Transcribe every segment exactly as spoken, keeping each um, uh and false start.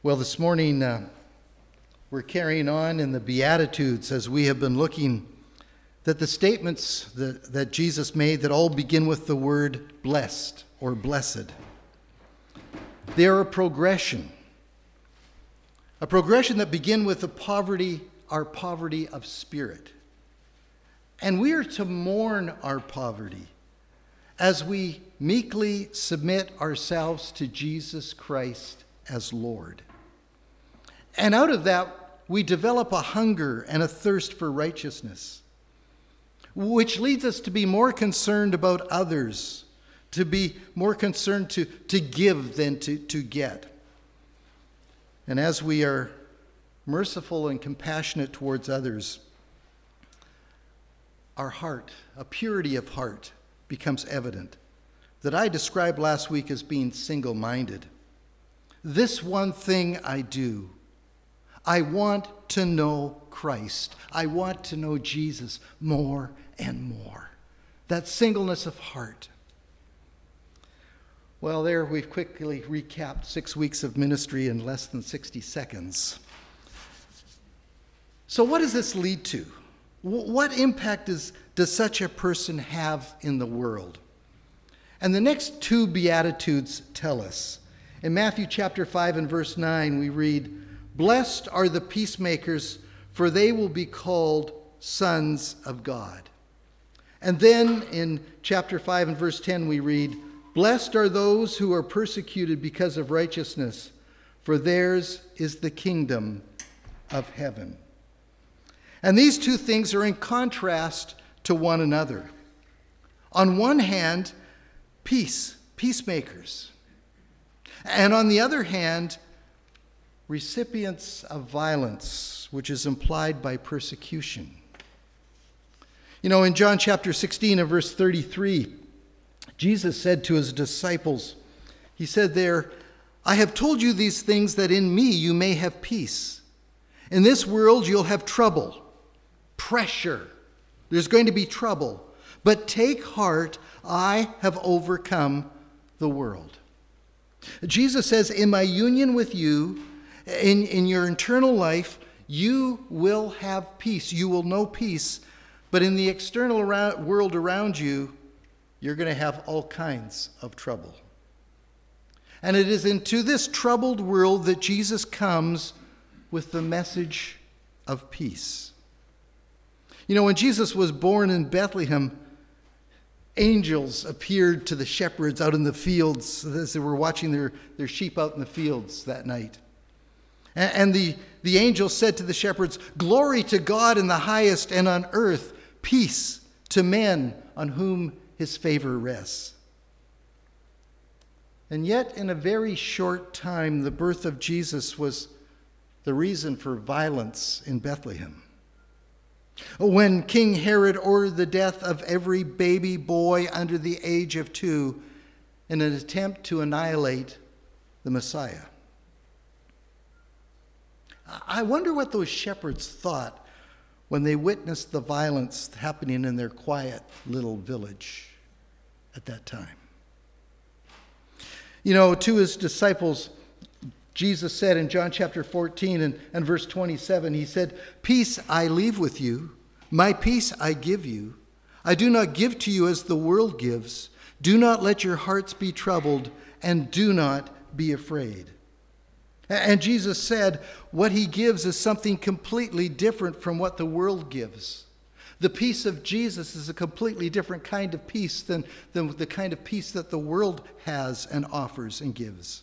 Well, this morning uh, we're carrying on in the Beatitudes as we have been looking that the statements that, that Jesus made that all begin with the word blessed or blessed. They are a progression. A progression that begin with the poverty, our poverty of spirit. And we are to mourn our poverty as we meekly submit ourselves to Jesus Christ as Lord. And out of that, we develop a hunger and a thirst for righteousness, which leads us to be more concerned about others, to be more concerned to, to give than to, to get. And as we are merciful and compassionate towards others, our heart, a purity of heart, becomes evident that I described last week as being single-minded. This one thing I do. I want to know Christ. I want to know Jesus more and more. That singleness of heart. Well, there we've quickly recapped six weeks of ministry in less than sixty seconds. So what does this lead to? What impact does, does such a person have in the world? And the next two Beatitudes tell us. In Matthew chapter five and verse nine, we read, "Blessed are the peacemakers, for they will be called sons of God." And then in chapter five and verse ten, we read, "Blessed are those who are persecuted because of righteousness, for theirs is the kingdom of heaven." And these two things are in contrast to one another. On one hand, peace, peacemakers. And on the other hand, recipients of violence, which is implied by persecution. You know, in John chapter sixteen and verse thirty-three, Jesus said to his disciples, he said there, "I have told you these things that in me you may have peace. In this world you'll have trouble, pressure. There's going to be trouble. But take heart, I have overcome the world." Jesus says, in my union with you, in, in your internal life, you will have peace. You will know peace. But in the external around, world around you, you're going to have all kinds of trouble. And it is into this troubled world that Jesus comes with the message of peace. You know, when Jesus was born in Bethlehem, angels appeared to the shepherds out in the fields as they were watching their, their sheep out in the fields that night. And, and the, the angel said to the shepherds, "Glory to God in the highest, and on earth peace to men on whom his favor rests." And yet, in a very short time, the birth of Jesus was the reason for violence in Bethlehem. When King Herod ordered the death of every baby boy under the age of two in an attempt to annihilate the Messiah. I wonder what those shepherds thought when they witnessed the violence happening in their quiet little village at that time. You know, to his disciples, Jesus said in John chapter fourteen and, and verse twenty-seven, he said, "Peace I leave with you, my peace I give you. I do not give to you as the world gives. Do not let your hearts be troubled, and do not be afraid." And Jesus said what he gives is something completely different from what the world gives. The peace of Jesus is a completely different kind of peace than, than the kind of peace that the world has and offers and gives.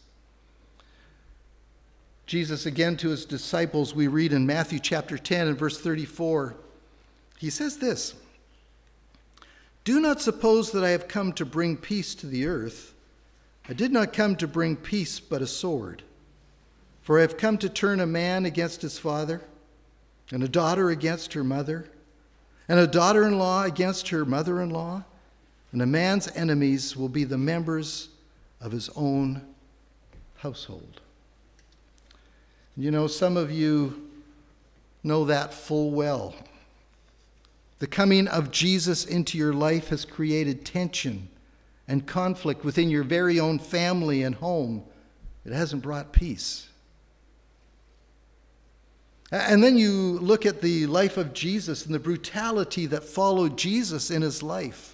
Jesus, again to his disciples, we read in Matthew chapter ten and verse thirty-four, he says this, "Do not suppose that I have come to bring peace to the earth. I did not come to bring peace, but a sword. For I have come to turn a man against his father, and a daughter against her mother, and a daughter-in-law against her mother-in-law, and a man's enemies will be the members of his own household." You know, some of you know that full well. The coming of Jesus into your life has created tension and conflict within your very own family and home. It hasn't brought peace. And then you look at the life of Jesus and the brutality that followed Jesus in his life.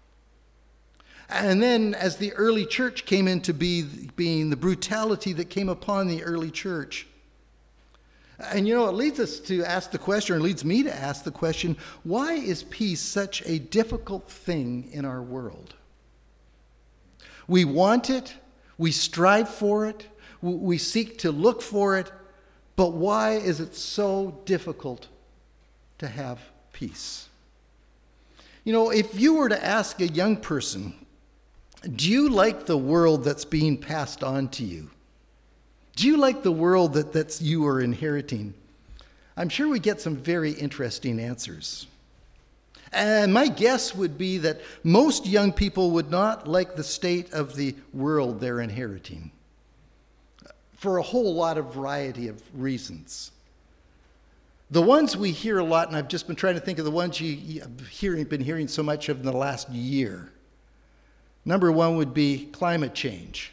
And then as the early church came into be, being, the brutality that came upon the early church. And you know, it leads us to ask the question, or leads me to ask the question, why is peace such a difficult thing in our world? We want it, we strive for it, we seek to look for it, but why is it so difficult to have peace? You know, if you were to ask a young person, do you like the world that's being passed on to you? Do you like the world that that's you are inheriting? I'm sure we get some very interesting answers. And my guess would be that most young people would not like the state of the world they're inheriting, for a whole lot of variety of reasons. The ones we hear a lot, and I've just been trying to think of the ones you, you've hearing, been hearing so much of in the last year. Number one would be climate change.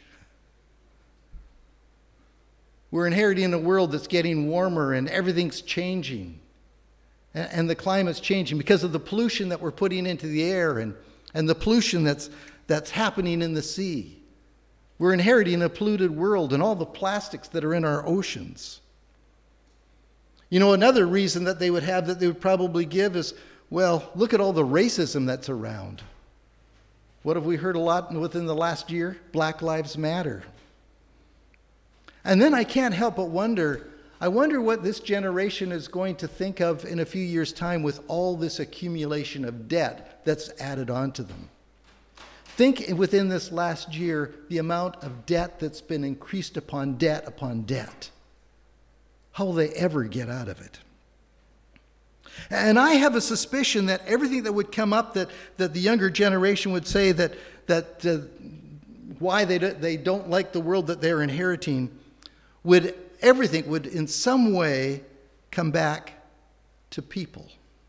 We're inheriting a world that's getting warmer and everything's changing. And, and the climate's changing because of the pollution that we're putting into the air and, and the pollution that's, that's happening in the sea. We're inheriting a polluted world and all the plastics that are in our oceans. You know, another reason that they would have that they would probably give is, well, look at all the racism that's around. What have we heard a lot within the last year? Black Lives Matter. And then I can't help but wonder, I wonder what this generation is going to think of in a few years' time with all this accumulation of debt that's added onto them. Think within this last year the amount of debt that's been increased upon debt upon debt. How will they ever get out of it? And I have a suspicion that everything that would come up that, that the younger generation would say that, that uh, why they, do, they don't like the world that they're inheriting, would everything would in some way come back to people.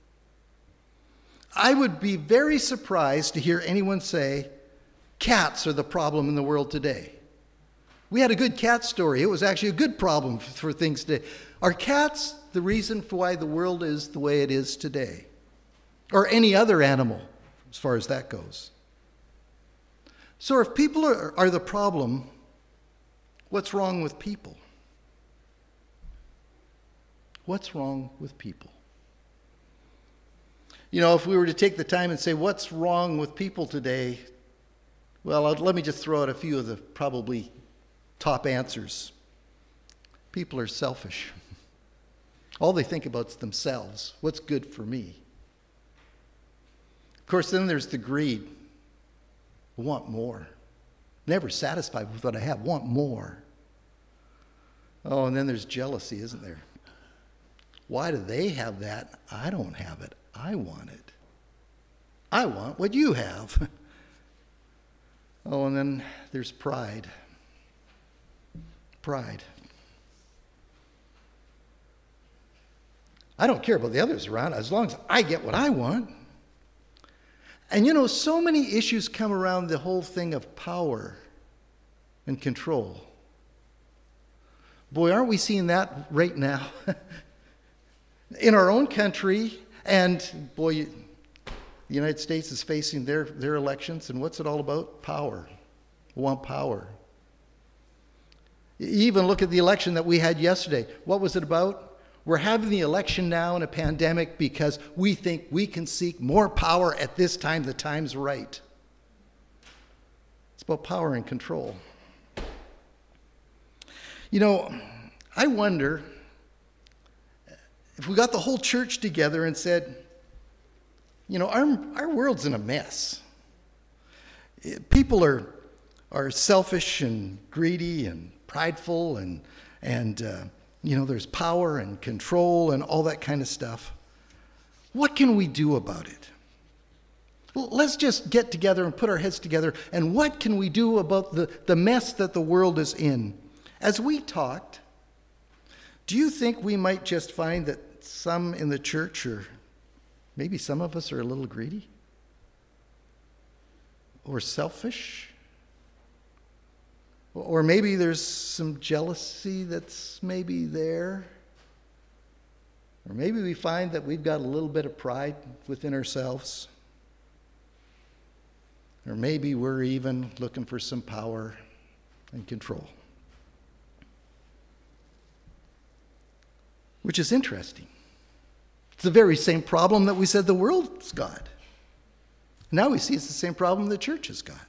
I would be very surprised to hear anyone say, cats are the problem in the world today. We had a good cat story. It was actually a good problem for things today. Are cats the reason for why the world is the way it is today? Or any other animal, as far as that goes? So if people are, are the problem, what's wrong with people? What's wrong with people? You know, if we were to take the time and say, what's wrong with people today? Well, I'll, let me just throw out a few of the probably top answers. People are selfish. All they think about is themselves. What's good for me? Of course, then there's the greed. I want more. Never satisfied with what I have. Want more. Oh, and then there's jealousy, isn't there? Why do they have that? I don't have it. I want it. I want what you have. Oh, and then there's pride. Pride. I don't care about the others around as long as I get what I want. And you know, so many issues come around the whole thing of power and control. Boy, aren't we seeing that right now? In our own country, and boy, the United States is facing their, their elections, and what's it all about? Power. We want power. You even look at the election that we had yesterday. What was it about? We're having the election now in a pandemic because we think we can seek more power at this time. The time's right. It's about power and control. You know, I wonder if we got the whole church together and said, you know, our, our world's in a mess. People are, are selfish and greedy and prideful and, and uh, you know, there's power and control and all that kind of stuff. What can we do about it? Well, let's just get together and put our heads together. And what can we do about the, the mess that the world is in? As we talked, do you think we might just find that some in the church, or maybe some of us, are a little greedy? Or selfish? Or maybe there's some jealousy that's maybe there. Or maybe we find that we've got a little bit of pride within ourselves. Or maybe we're even looking for some power and control. Which is interesting. It's the very same problem that we said the world's got. Now we see it's the same problem the church has got.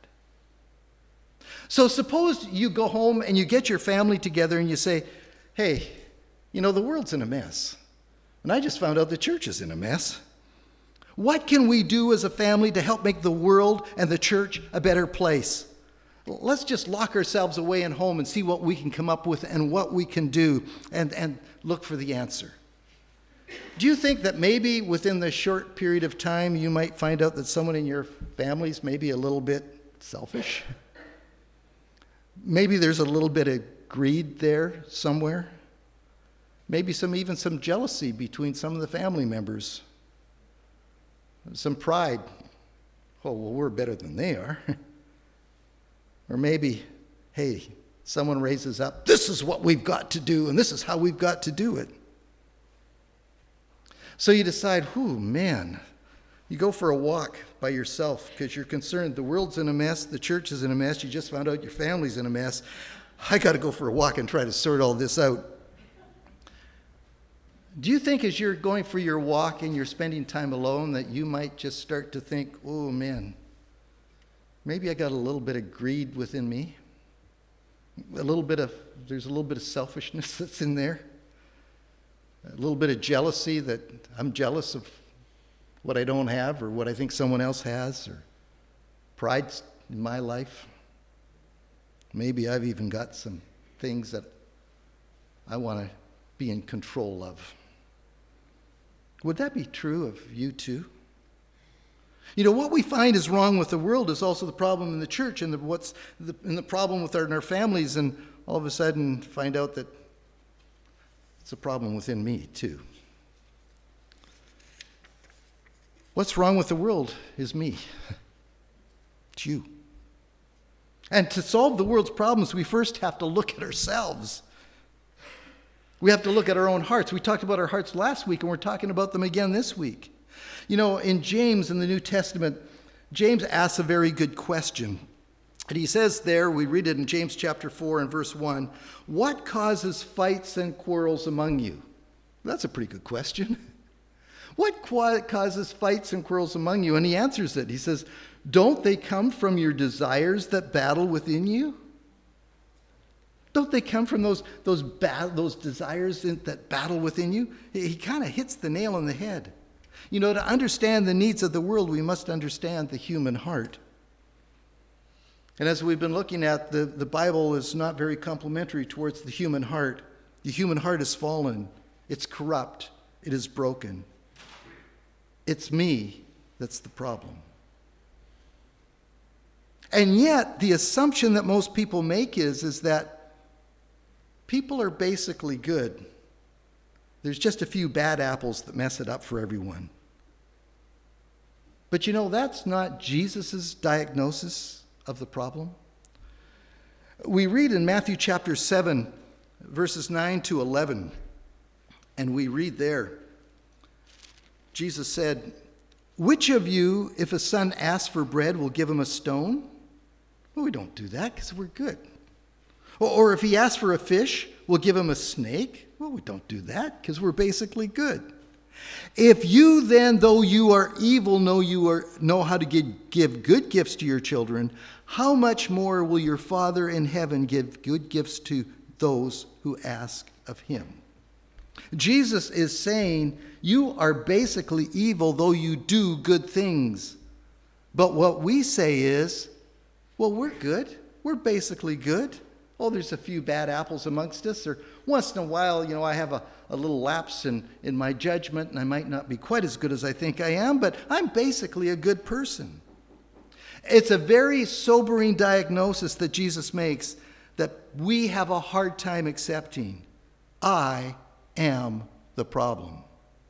So suppose you go home and you get your family together and you say, hey, you know, the world's in a mess. And I just found out the church is in a mess. What can we do as a family to help make the world and the church a better place? Let's just lock ourselves away in home and see what we can come up with and what we can do and, and look for the answer. Do you think that maybe within this short period of time you might find out that someone in your family's maybe a little bit selfish? Maybe there's a little bit of greed there somewhere. Maybe some even some jealousy between some of the family members. Some pride. Oh, well, we're better than they are. Or maybe, hey, someone raises up, this is what we've got to do, and this is how we've got to do it. So you decide, whew, man, you go for a walk by yourself because you're concerned the world's in a mess, the church is in a mess, you just found out your family's in a mess. I got to go for a walk and try to sort all this out. Do you think as you're going for your walk and you're spending time alone that you might just start to think, oh man, maybe I got a little bit of greed within me? A little bit of, there's a little bit of selfishness that's in there. A little bit of jealousy that I'm jealous of what I don't have or what I think someone else has, or pride in my life. Maybe I've even got some things that I want to be in control of. Would that be true of you too? You know, what we find is wrong with the world is also the problem in the church, and the, what's the, and the problem with our, in our families, and all of a sudden find out that it's a problem within me too. What's wrong with the world is me. It's you. And to solve the world's problems, we first have to look at ourselves. We have to look at our own hearts. We talked about our hearts last week, and we're talking about them again this week. You know, in James, in the New Testament, James asks a very good question. And he says there, we read it in James chapter four and verse one, what causes fights and quarrels among you? That's a pretty good question. What causes fights and quarrels among you? And he answers it. He says, don't they come from your desires that battle within you? Don't they come from those those ba- those desires in, that battle within you? He, he kind of hits the nail on the head. You know, to understand the needs of the world, we must understand the human heart. And as we've been looking at, the, the Bible is not very complimentary towards the human heart. The human heart is fallen. It's corrupt. It is broken. It's me that's the problem. And yet, the assumption that most people make is, is that people are basically good. There's just a few bad apples that mess it up for everyone. But you know, that's not Jesus' diagnosis of the problem. We read in Matthew chapter seven, verses nine to eleven, and we read there, Jesus said, which of you, if a son asks for bread, will give him a stone? Well, we don't do that because we're good. Or, or if he asks for a fish, we'll give him a snake? Well, we don't do that because we're basically good. If you then, though you are evil, know you are know how to give, give good gifts to your children, how much more will your Father in heaven give good gifts to those who ask of him? Jesus is saying, you are basically evil, though you do good things. But what we say is, well, we're good. We're basically good. Oh, there's a few bad apples amongst us, or once in a while, you know, I have a, a little lapse in, in my judgment, and I might not be quite as good as I think I am, but I'm basically a good person. It's a very sobering diagnosis that Jesus makes that we have a hard time accepting. I am the problem.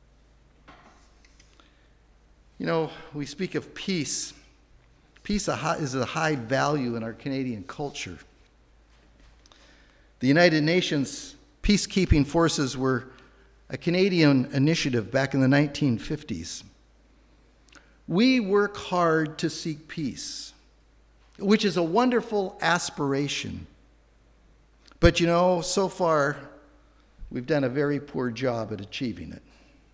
You know, we speak of peace. Peace is a high value in our Canadian culture. The United Nations peacekeeping forces were a Canadian initiative back in the nineteen fifties. We work hard to seek peace, which is a wonderful aspiration. But you know, so far, we've done a very poor job at achieving it.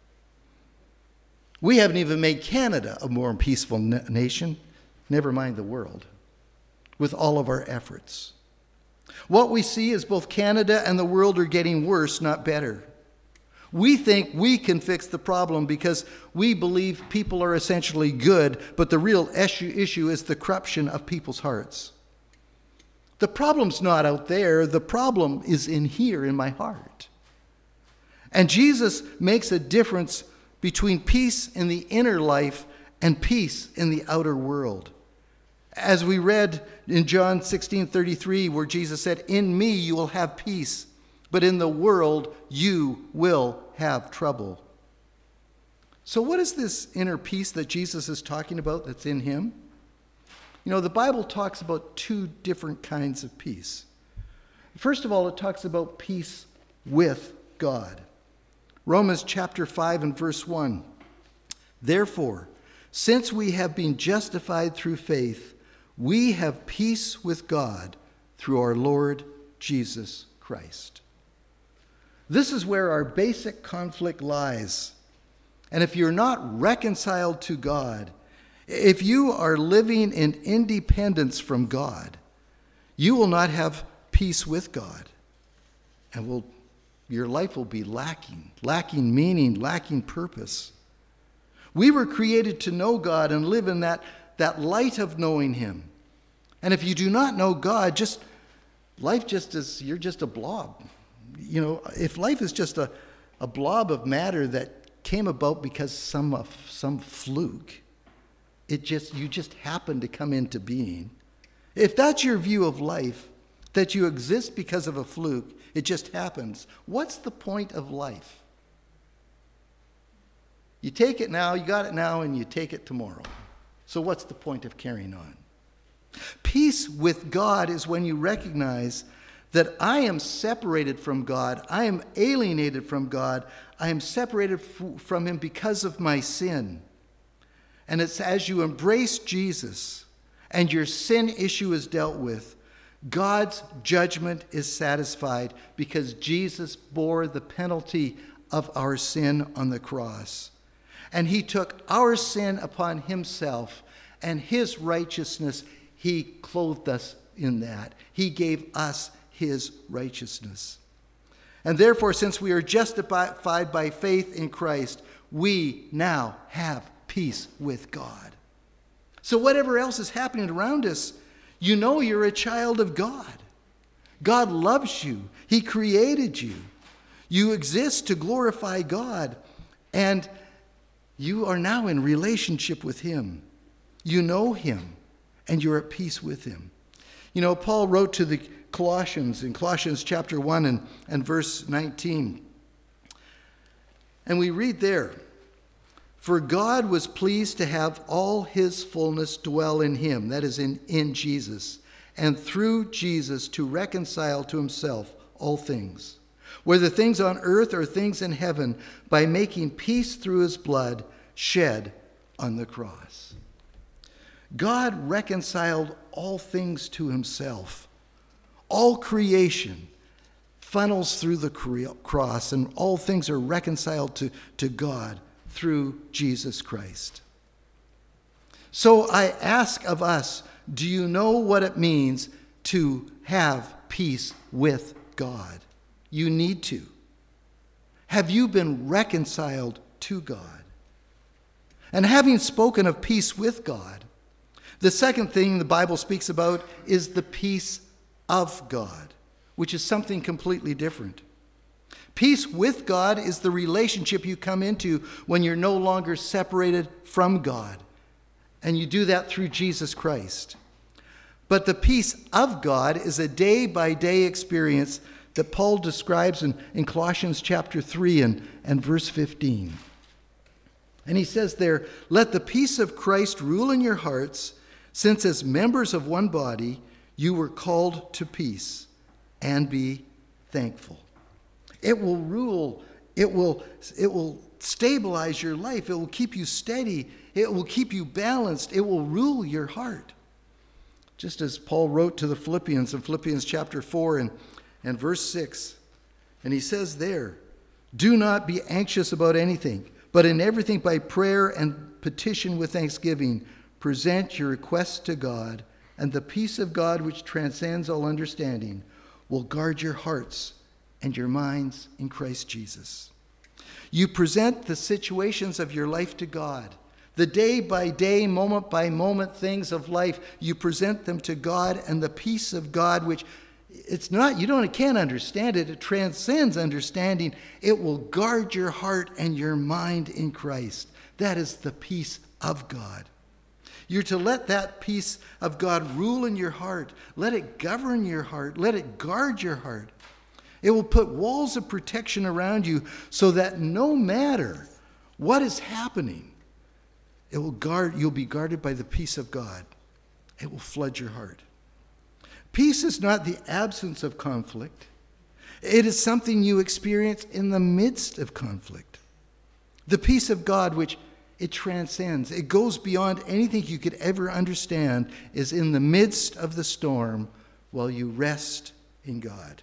We haven't even made Canada a more peaceful na- nation, never mind the world, with all of our efforts. What we see is both Canada and the world are getting worse, not better. We think we can fix the problem because we believe people are essentially good, but the real issue, issue is the corruption of people's hearts. The problem's not out there. The problem is in here, in my heart. And Jesus makes a difference between peace in the inner life and peace in the outer world. As we read in John sixteen thirty-three, where Jesus said, "In me you will have peace, but in the world you will have trouble." So what is this inner peace that Jesus is talking about that's in him? You know, the Bible talks about two different kinds of peace. First of all, it talks about peace with God. Romans chapter five and verse one. "Therefore, since we have been justified through faith, we have peace with God through our Lord Jesus Christ." This is where our basic conflict lies. And if you're not reconciled to God, if you are living in independence from God, you will not have peace with God. And will, your life will be lacking, lacking meaning, lacking purpose. We were created to know God and live in that, that light of knowing him. And if you do not know God, just life just is, you're just a blob. You know, if life is just a, a blob of matter that came about because some of some fluke, it just you just happened to come into being. If that's your view of life, that you exist because of a fluke, it just happens. What's the point of life? You take it now, you got it now, and you take it tomorrow. So what's the point of carrying on? Peace with God is when you recognize that I am separated from God. I am alienated from God. I am separated f- from him because of my sin. And it's as you embrace Jesus and your sin issue is dealt with, God's judgment is satisfied because Jesus bore the penalty of our sin on the cross. And he took our sin upon himself, and his righteousness, he clothed us in that. He gave us his righteousness. And therefore, since we are justified by faith in Christ, we now have peace with God. So whatever else is happening around us, you know you're a child of God. God loves you. He created you. You exist to glorify God. And you are now in relationship with him. You know him, and you're at peace with him. You know, Paul wrote to the Colossians in Colossians chapter one and, and verse nineteen. And we read there, "For God was pleased to have all his fullness dwell in him," that is in, in Jesus, "and through Jesus to reconcile to himself all things, whether things on earth or things in heaven, by making peace through his blood shed on the cross." God reconciled all things to himself. All creation funnels through the cross, and all things are reconciled to, to God through Jesus Christ. So I ask of us, do you know what it means to have peace with God? You need to. Have you been reconciled to God? And having spoken of peace with God, the second thing the Bible speaks about is the peace of God, which is something completely different. Peace with God is the relationship you come into when you're no longer separated from God. And you do that through Jesus Christ. But the peace of God is a day-by-day experience that Paul describes in, in Colossians chapter three and, and verse fifteen. And he says there, "Let the peace of Christ rule in your hearts, since as members of one body, you were called to peace, and be thankful." It will rule It will, it will stabilize your life. It will keep you steady. It will keep you balanced. It will rule your heart. Just as Paul wrote to the Philippians in Philippians chapter four and, and verse six. And he says there, do not be anxious about anything, but in everything by prayer and petition with thanksgiving, present your requests to God, and the peace of God which transcends all understanding will guard your hearts and your minds in Christ Jesus. You present the situations of your life to God. The day by day, moment by moment things of life, you present them to God, and the peace of God, which it's not, you don't, can't understand it, it transcends understanding. It will guard your heart and your mind in Christ. That is the peace of God. You're to let that peace of God rule in your heart. Let it govern your heart. Let it guard your heart. It will put walls of protection around you so that no matter what is happening, it will guard, you'll be guarded by the peace of God. It will flood your heart. Peace is not the absence of conflict. It is something you experience in the midst of conflict. The peace of God, which it transcends, it goes beyond anything you could ever understand, is in the midst of the storm while you rest in God.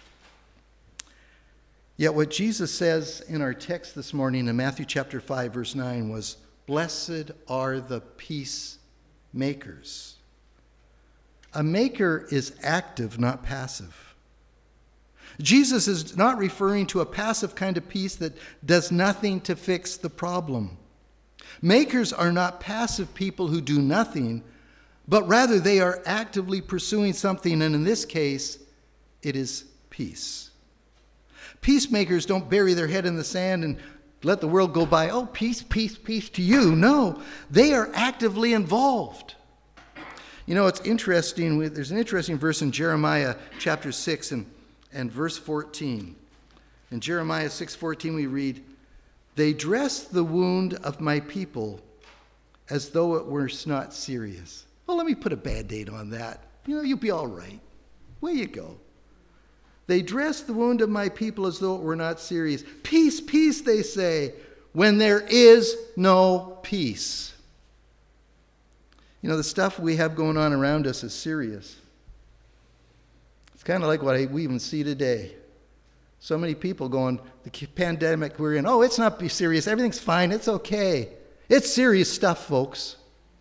Yet what Jesus says in our text this morning in Matthew chapter five, verse nine was, blessed are the peacemakers. A maker is active, not passive. Jesus is not referring to a passive kind of peace that does nothing to fix the problem. Makers are not passive people who do nothing, but rather they are actively pursuing something, and in this case, it is peace. Peacemakers don't bury their head in the sand and let the world go by, oh, peace, peace, peace to you. No, they are actively involved. You know, it's interesting, there's an interesting verse in Jeremiah chapter six and, and verse fourteen. In Jeremiah six fourteen we read, they dress the wound of my people as though it were not serious. Well, let me put a Band-Aid on that. You know, you'll be all right. Where you go? They dress the wound of my people as though it were not serious. Peace, peace, they say, when there is no peace. You know, the stuff we have going on around us is serious. It's kind of like what we even see today. So many people going, the pandemic we're in, oh, it's not be serious. Everything's fine. It's okay. It's serious stuff, folks.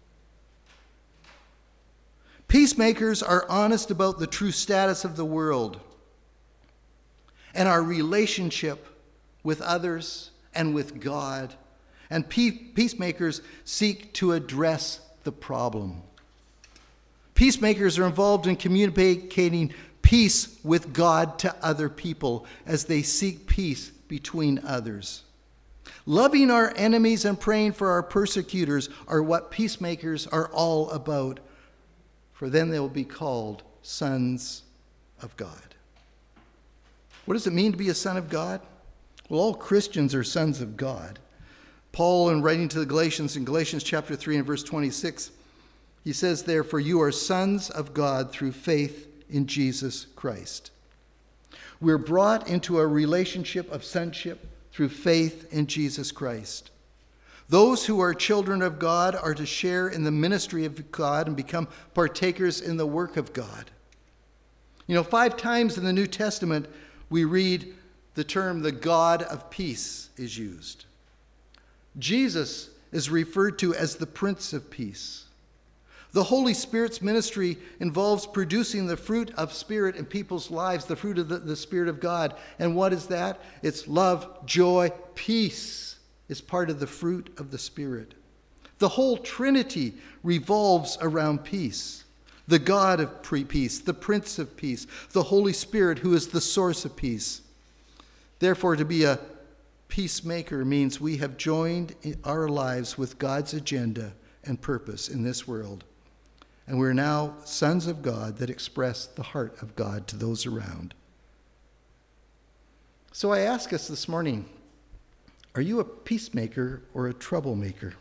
Peacemakers are honest about the true status of the world and our relationship with others and with God. And peacemakers seek to address the problem. Peacemakers are involved in communicating peace with God to other people as they seek peace between others. Loving our enemies and praying for our persecutors are what peacemakers are all about, for then they will be called sons of God. What does it mean to be a son of God? Well, all Christians are sons of God. Paul, in writing to the Galatians, in Galatians chapter three and verse twenty-six, he says, therefore, you are sons of God through faith in Jesus Christ. We're brought into a relationship of sonship through faith in Jesus Christ. Those who are children of God are to share in the ministry of God and become partakers in the work of God. You know, five times in the New Testament, we read the term the God of peace is used. Jesus is referred to as the Prince of Peace. The Holy Spirit's ministry involves producing the fruit of Spirit in people's lives, the fruit of the, the Spirit of God. And what is that? It's love, joy, peace is part of the fruit of the Spirit. The whole Trinity revolves around peace. The God of peace, the Prince of Peace, the Holy Spirit who is the source of peace. Therefore, to be a peacemaker means we have joined our lives with God's agenda and purpose in this world. And we're now sons of God that express the heart of God to those around. So I ask us this morning, are you a peacemaker or a troublemaker?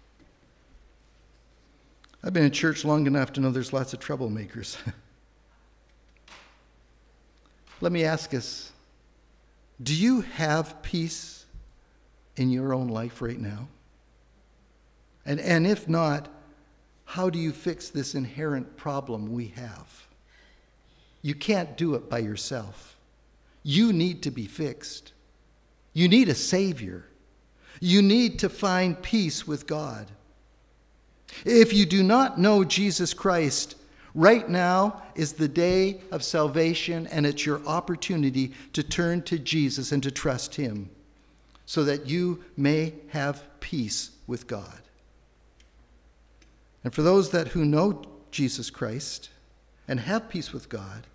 I've been in church long enough to know there's lots of troublemakers. Let me ask us, Do you have peace in your own life right now? And, and if not, how do you fix this inherent problem we have? You can't do it by yourself. You need to be fixed. You need a Savior. You need to find peace with God. If you do not know Jesus Christ, right now is the day of salvation, and it's your opportunity to turn to Jesus and to trust Him so that you may have peace with God. And for those that who know Jesus Christ and have peace with God,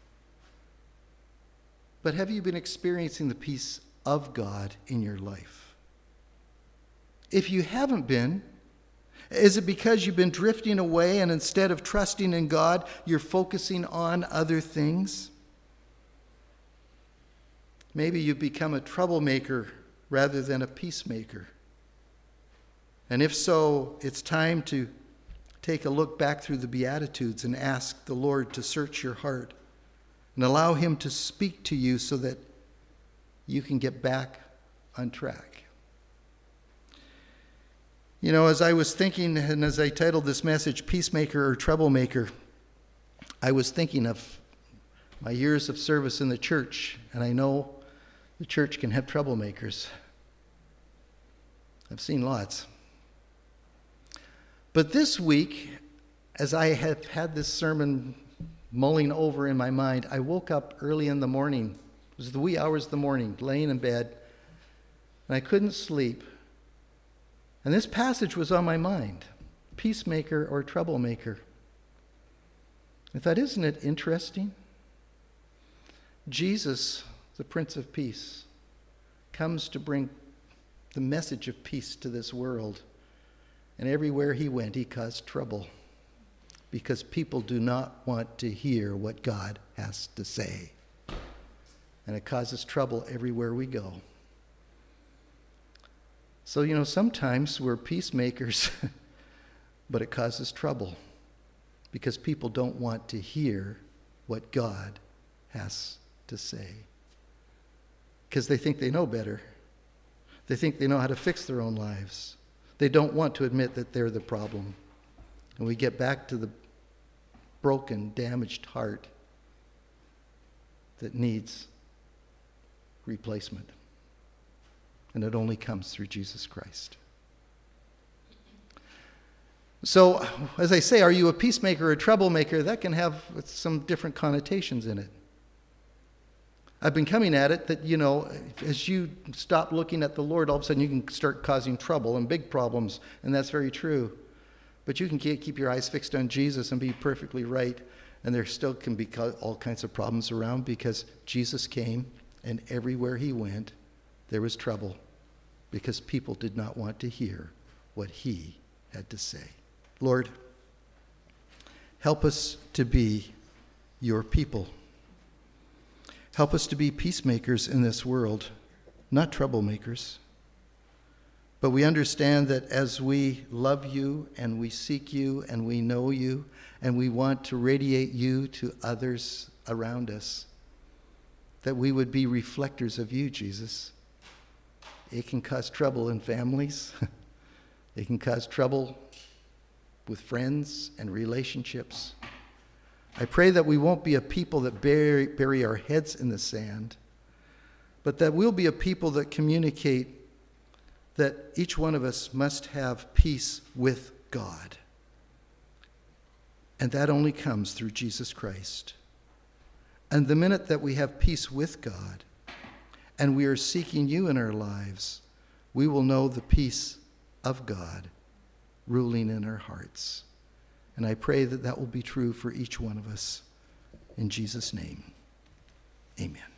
but have you been experiencing the peace of God in your life? If you haven't been, is it because you've been drifting away and instead of trusting in God, you're focusing on other things? Maybe you've become a troublemaker rather than a peacemaker. And if so, it's time to take a look back through the Beatitudes and ask the Lord to search your heart and allow Him to speak to you so that you can get back on track. You know, as I was thinking, and as I titled this message, Peacemaker or Troublemaker, I was thinking of my years of service in the church, and I know the church can have troublemakers. I've seen lots. But this week, as I have had this sermon mulling over in my mind, I woke up early in the morning. It was the wee hours of the morning, laying in bed, and I couldn't sleep. And this passage was on my mind, peacemaker or troublemaker. I thought, isn't it interesting? Jesus, the Prince of Peace, comes to bring the message of peace to this world. And everywhere he went, he caused trouble because people do not want to hear what God has to say. And it causes trouble everywhere we go. So, you know, sometimes we're peacemakers, but it causes trouble because people don't want to hear what God has to say. Because they think they know better. They think they know how to fix their own lives. They don't want to admit that they're the problem. And we get back to the broken, damaged heart that needs replacement. And it only comes through Jesus Christ. So, as I say, are you a peacemaker or a troublemaker? That can have some different connotations in it. I've been coming at it that, you know, as you stop looking at the Lord, all of a sudden you can start causing trouble and big problems, and that's very true. But you can keep your eyes fixed on Jesus and be perfectly right, and there still can be all kinds of problems around because Jesus came, and everywhere he went, there was trouble because people did not want to hear what he had to say. Lord, help us to be your people. Help us to be peacemakers in this world, not troublemakers. But we understand that as we love you and we seek you and we know you and we want to radiate you to others around us, that we would be reflectors of you, Jesus. It can cause trouble in families. It can cause trouble with friends and relationships. I pray that we won't be a people that bury, bury our heads in the sand, but that we'll be a people that communicate that each one of us must have peace with God. And that only comes through Jesus Christ. And the minute that we have peace with God and we are seeking you in our lives, we will know the peace of God ruling in our hearts. And I pray that that will be true for each one of us. In Jesus' name, amen.